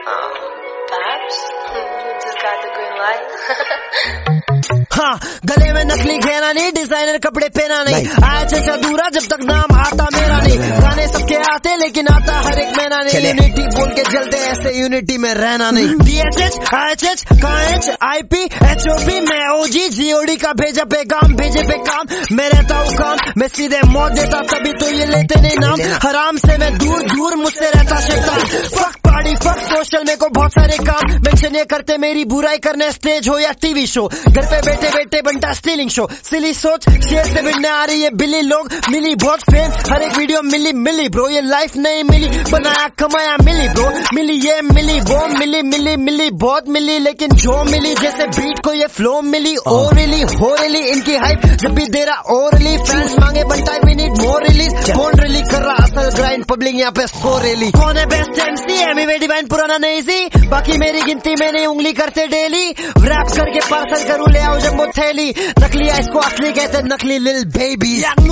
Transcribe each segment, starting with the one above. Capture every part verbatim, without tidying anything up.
Um, perhaps you just got the green light. हाँ, गले में नकली घेरा नहीं, डिजाइनर कपड़े पहना नहीं, आया चचा दूरा जब तक नाम आता मेरा नहीं। गाने सबके आते लेकिन आता हर एक महीना नहीं। यूनिटी बोल के चलते ऐसे यूनिटी में रहना नहीं। D H H I H H काएच I P H O P मैं ओजी जी ओ डी का भेजा पैगाम भेजे पे काम। मैं रहता हूँ काम, मैं सीधे मौत देता तभी तो ये लेते नहीं नाम। हराम से मैं दूर दूर मुझसे रहता शैतान। फक पार्टी फक सोशल में को बहुत सारे काम मेंशन ये करते मेरी बुराई करने स्टेज हो या टीवी शो। घर पे बैठे बैठे बनता स्टीलिंग शो। सिली सोच शेर से भिड़ने आ रही है बिल्ली लोग। मिली बहुत फेम हर एक वीडियो मिली मिली ब्रो। ये लाइफ नहीं मिली बनाया कमाया मिली ब्रो। मिली ये मिली वो मिली मिली मिली बहुत मिली लेकिन जो मिली जैसे बीट को ये फ्लो मिली। ओरली हो रही इनकी हाइप जब भी दे रहा ओरली। फैंस मांगे बनता वी नीड मोर रिलीज। कौन रिली कर रहा असल ग्राइंड पब्लिक यहाँ पे सो रेली। कौन है best MC Emiway Divine पुराना नहीं सी बाकी मेरी गिनती में नहीं उंगली करते डेली। रैप करके पार्सल करूँ ले आओ जम्बो थैली। नकली इसको असली कहते नकली Lil Baby.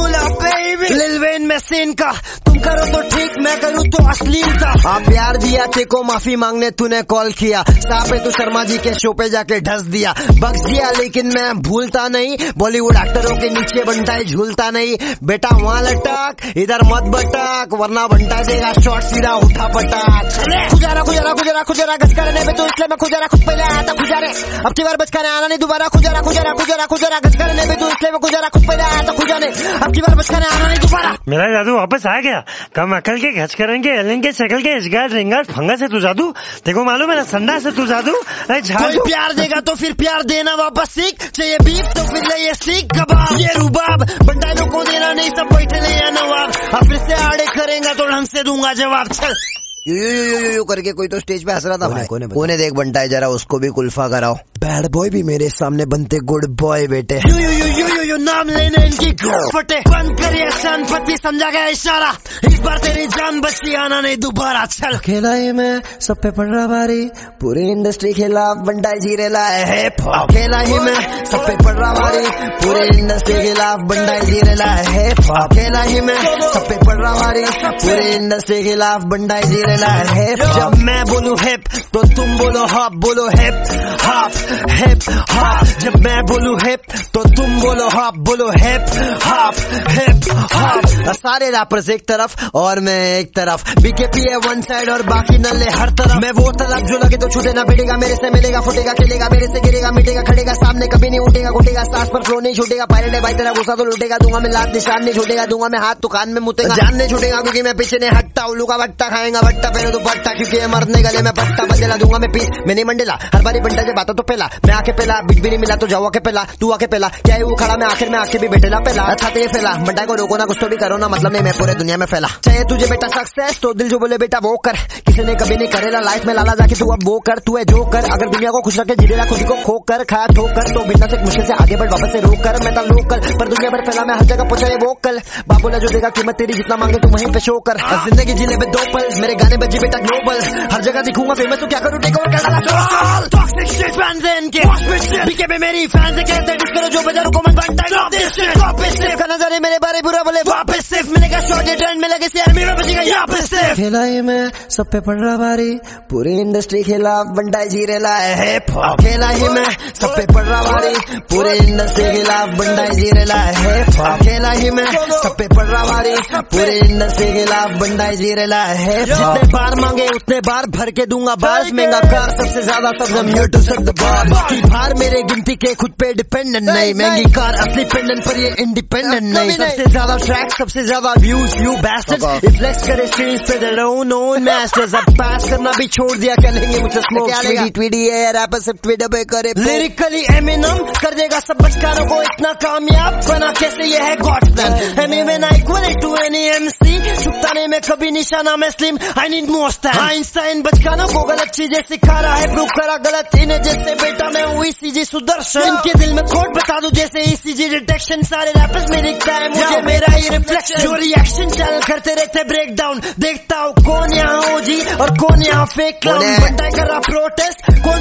Baby Lil Wayne में सीन का तुम करो तो ठीक मैं करूँ तो अश्लीलता। आप प्यार दिया थे को माफी मांगने तूने कॉल किया। सापे तू शर्मा जी के शो पे जाके ढस दिया। बख्श दिया लेकिन मैं भूलता नहीं। बॉलीवुड एक्टरों के नीचे बनता है झूलता नहीं। बेटा वहाँ लटक इधर मत बटक वरना बनता देगा शॉर्ट सीधा उठा पटाक। खुजारा खुजारा खुजारा खुजारा गज करने पे तो इसलिए मैं खुजारा खुद पहले आया था खुजारे। अब की बार बच कर आना नहीं दोबारा। खुजारा खुजारा खुजारा खुजारा गज करने पे तो इसलिए मैं खुजारा खुद पहले आया था खुजाने। अब की बार बच कर आना नहीं दोबारा। मेरा जादू वापस आ गया। कम अकल के घच करेंगे एलन के शकल के इजगार रिंगार फंगा से तू जादू। देखो मालूम है ना संडा से तू जादू। कोई प्यार देगा तो फिर प्यार देना वापस सीख। चाहिए बीफ तो फिर ले ये सीख कबाब। ये रुबाब बंटाइलों को देना नहीं सब बैठे नहीं या नवाब। अब फिर से आड़े करेंगे तो ढंग से दूंगा जवाब। चल you you you you you करके कोई तो स्टेज पे हंस रहा था। कोने, कोने, कोने देख बनता है जरा उसको भी कुल्फा कराओ। बैड बॉय भी मेरे सामने बनते गुड बॉय बेटे। You you you you you you नाम लेने इनकी फटे बंद करिए शानपति समझा गया इशारा। इस बार तेरी जान बची आना नहीं दोबारा। चल खेला ही मैं सब पे पड़ रहा भारी पूरी इंडस्ट्री खिलाफ बंटाई जी रेला है। खेला ही मैं सब पे पड़ रहा भारी पूरी इंडस्ट्री खिलाफ बंटाई जी रेला है। खेला ही मैं सब पे पड़ रहा भारी पूरी इंडस्ट्री खिलाफ बंटाई जी है। जब मैं बोलूं हिप तो तुम बोलो हॉप बोलो हिप हॉप हिप हॉप। जब मैं बोलूं हिप तो तुम बोलो हॉप बोलो हिप हॉप हिप हॉप। सारे रैपर्स एक तरफ और मैं एक तरफ। बीकेपी है वन साइड और बाकी नल्ले हर तरफ। मैं वो तलब जो लगे तो छूटे ना बैठेगा मेरे से मिलेगा फुटेगा खेलेगा मेरे से गिरेगा मिटेगा खड़ेगा सामने कभी नहीं उठेगा घुटेगा। सांस पर फ्लो नहीं छूटेगा पायलट है भाई तेरा गुस्सा तो लूटेगा। दूंगा मैं लात निशान नहीं छूटेगा दूंगा मैं हाथ तो कान में मुतेगा जान नहीं छूटेगा क्योंकि मैं पीछे नहीं हटता। उल्लू का बट्टा खाएगा बट्टा पहले तो बट्टा क्योंकि ये मरने गले में पट्टा बदला दूंगा मैं पीस मैं नहीं मंडेला। हर बारी बंटा से बातों तो पहला मैं आके पहला बीट भी नहीं मिला तो जाओ आके पहला तू आके पहला क्या है वो खड़ा मैं आखिर में आके भी बैठेला पहला। अच्छा तो ये फैला बंटा को रोको ना कुछ तो भी करो ना मतलब नहीं मैं पूरे दुनिया में फैला। चाहे तुझे बेटा सक्सेस तो दिल जो बोले बेटा वो कर। किसी ने कभी नहीं करेला लाइफ में लाला जाके तू अब वो कर तू है जो कर। अगर दुनिया को खुश रखे जीरेला खुद को खो कर खाया ठोकर तो बिना से मुश्किल से आगे बढ़ वापस से रोक कर। मैं था लोकल पर दुनिया भर फैला मैं हर जगह पहुंचा वो कल। बाबूला जो देगा कीमत तेरी जितना मांगे तू वहीं पे शो कर। जिंदगी जीने में दो पल मेरे गाने बजी बेटा ग्लोबल हर जगह दिखूंगा फेमस तो क्या करूं टेक ओवर कर डाला। टॉक्सिक शिट फैंस हैं इनके बीके पे मेरी फैंस कहते हैं करो जो बजारो को मत बनता है। दिस शिट वापस सिर्फ का नजर है मेरे बारे बुरा बोले वापस सिर्फ मिलेगा शॉट ये ट्रेंड मिलेगा इस आर्मी में बजेगा यहाँ पे सिर्फ। खेला ही मैं सब पे पड़ रहा भारी पूरी इंडस्ट्री खिलाफ बंटाई जी रेला है। खेला ही मैं सब पे पड़ रहा भारी पूरी इंडस्ट्री खिलाफ बंटाई जी रेला है। खेला ही मैं सब पे पड़ रहा भारी पूरी इंडस्ट्री खिलाफ बंटाई जी रेला है। जितने बार मांगे उतने बार भर के दूंगा बाज महंगा कार सबसे ज्यादा तब I'm here to set the bar। बाकी भार मेरे गिनती के खुद पे डिपेंडेंट नहीं। महंगी कार असली पेंडेंट पर ये इंडिपेंडेंट नहीं। सबसे ज्यादा ट्रैक सबसे ज्यादा व्यूज यू बास्टर्ड्स रिफ्लेक्ट करे स्क्रीन पे their own own masters। अब पास करना भी छोड़ दिया क्या लेंगे मुझसे स्मोक ट्वीडी ट्वीडी है रैपर सिर्फ ट्विटर पे करे लिरिकली एमिनम कर देगा सब बचकारों को इतना कामयाब बना कैसे ये है God's plan. Emi when I equal to any MC छुपता नहीं मैं कभी निशाना में slim I need more stand. Einstein बचकानों को गलत चीजें सिखा रहा है प्रूव करा गलत इन्हें जैसे बेटा मैं हूँ ईसीजी सुदर्शन। इनके दिल में कोड बता दूं जैसे ईसीजी डिटेक्शन सारे रैपर्स में दिखता है मुझे मेरा ही रिफ्लेक्शन। जो रिएक्शन चैनल करते रहते ब्रेक डाउन देखता हूँ कौन यहाँ ओजी और कौन यहाँ फेक क्लाउन। बंटा कर रहा प्रोटेस्ट कौन बेस्ट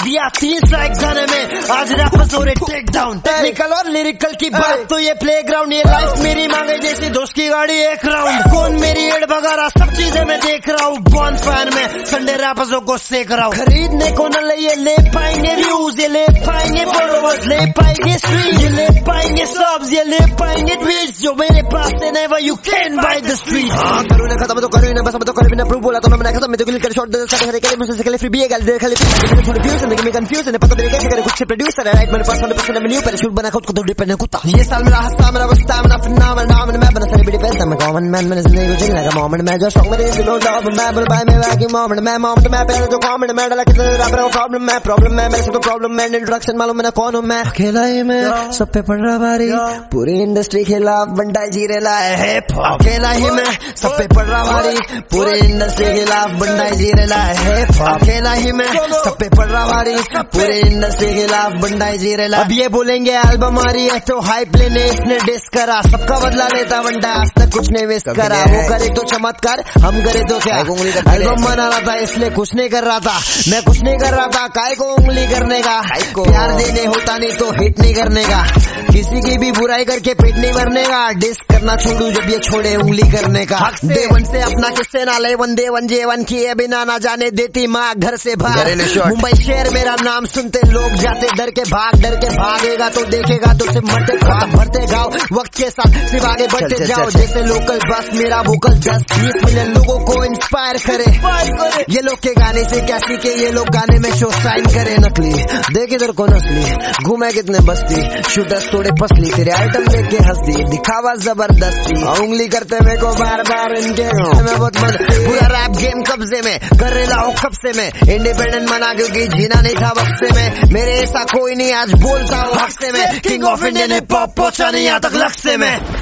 दिया तीन स्ट्राइक जाने में, आज रैपर्स हो रहे टेक डाउन। टेक्निकल और लिरिकल की बात तो ये प्लेग्राउंड, ये लाइफ मेरी मांगे जैसी दोस्त की गाड़ी एक राउंड। कौन मेरी एड भगा रहा, सब चीजें मैं देख रहा हूँ। बॉन फैन में संडे रैपर्सों को सेक रहा हूँ। खरीदने को न ले ये ले पाएंगे व्यूज, ये ले पाएंगे फॉलोवर्स, ले पाएंगे स्ट्रीम, ये ले पाएंगे सब्स, ये ले पाएंगे ट्वीट्स। जो मेरे पास से never you can buy the street. हाँ करूँ ना खत्म तो करूँ ना, बस अब तो करूँ बिना प्रूफ बोला तो मैं खत्म। मैं तो गिल कर शॉट दे सकते हैं, मुझसे से फ्री भी है गाल दे खाली थोड़ी व्यूज है, मैं कंफ्यूज है, पता नहीं कैसे करे कुछ प्रोड्यूसर है राइट। मेरे पास हंड्रेड परसेंट मैं न्यू पैराशूट बना खुद को तो डिपेंड कुत्ता। ये साल मेरा हस्ता मेरा बस्ता मेरा फिनोमेनल नाम मैं बना सारी बड़ी पैसा मैं कॉमन मैन। मैंने जिंदगी को जीने लगा मोमेंट में, जो शौक मेरे इस लो लव मैं बोल बाय मैं वाकी मोमेंट मैं मोमेंट मैं पहले जो कमेंट में डाला कितने रैपर को प्रॉब्लम मैं प्रॉब्लम मैं मेरे से तो प्रॉब्लम मैं इंट्रोडक्शन मालूम मैं कौन हूं मैं। अकेला ही मैं सब पे पड़ रहा भारी, पूरी इंडस्ट्री खिलाफ बंडा जी रेला है। अकेला ही मैं सब पे पड़ रहा भारी, पूरी इंडस्ट्री खिलाफ बंडा जी रेला है। अकेला ही मैं सब पे पड़ रहा भारी, पूरी इंडस्ट्री खिलाफ बंडा जी रेला। अब ये बोलेंगे एल्बम आ रही है तो हाइप लेने इसने डिस करा, सबका बदला लेता बंडा आज तक कुछ नहीं मिस करा। वो करे तो चमत्कार, हम करे तो क्या। एल्बम बना रहा था इसलिए कुछ नहीं कर रहा था, मैं कुछ नहीं कर रहा था काय को उंगली करने का। प्यार देने होता नहीं तो हिट नहीं करने का, किसी की भी बुराई करके पेट नहीं भरने का। डिस करना छोड़ू जब ये छोड़े उंगली करने का। देवन से अपना किससे ना ले वन देवन जेवन किए बिना ना जाने देती माँ घर से बाहर। मुंबई शहर मेरा नाम सुनते लोग जाते डर के भाग, डर के भागेगा तो देखेगा तो सिर्फ मरते भाग भरते गाओ वक्त के साथ सिर्फ आगे बढ़ते जाओ। जैसे लोकल बस मेरा वोकल दस बीस मिलियन लोगों को इंस्पायर करे। ये लोग के गाने से क्या सीखे, ये लोग गाने में शो साइन करे। नकली देख इधर को नस्ली घूमे कितने बस्ती, शूटर्स थोड़े पसली तेरे आइटम देख के हंस दी, दिखावा जबरदस्ती उंगली करते मेरे को बार बार इनके मैं बहुत मन। पूरा रैप गेम कब्जे में कर रहा हूँ कब से मैं, इंडिपेंडेंट मना क्योंकि जीना नहीं था वक्त से मैं। मेरे ऐसा कोई नहीं आज बोलता हूँ हक से मैं, king of Indian hip hop पहुंचा नहीं यहाँ तक लक्ष्य से मैं।